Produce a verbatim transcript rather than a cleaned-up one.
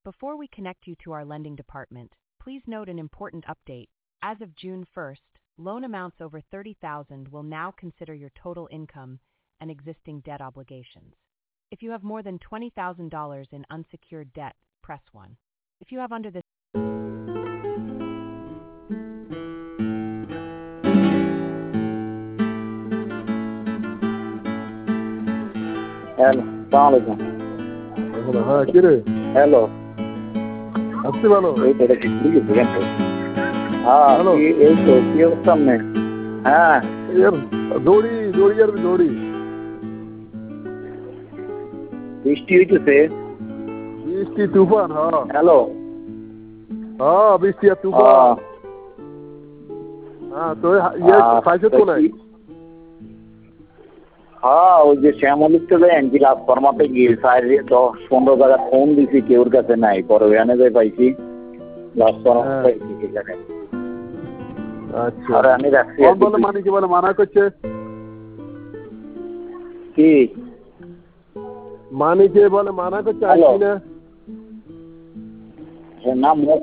Before we connect you to our lending department, please note an important update. As of June first, loan amounts over thirty thousand dollars will now consider your total income and existing debt obligations. If you have more than twenty thousand dollars in unsecured debt, press one. If you have under this hello, সালাম আলাইকুম। হ্যাঁ কি রে? Hello, আসছি ভালো। এই তো দেখি ঠিক আছে কেন? হ্যাঁ, কি- এই তো কি অবস্থা আপনার? হ্যাঁ, यार দৌড়ি দৌড়ি আর দৌড়ি বৃষ্টি হইতেছে। বৃষ্টি তুফান। হ্যাঁ হ্যালো, হ্যাঁ বৃষ্টি আর তুফান। হ্যাঁ, হ্যাঁ তো ইয়ে আহ, খাইছে তো তো নাই? কি- হ্যাঁ, ওই যে শ্যামলিক তো এনজি রাজকর্মাতে গিয়ে সাইডে দশ পনেরো জায়গা ফোন দিছি, কেউর কাছে নাই। পরে ওখানে যাই পাইছি রাজকর্মা হ্যাঁ। পাইছি সেখানে। আচ্ছা আর আমি রাখছি কোন বলে মানে কি বলে মানা করছে? কি মানিকে বলে মানা করছে হ্যালো। আসছি না। না মুখ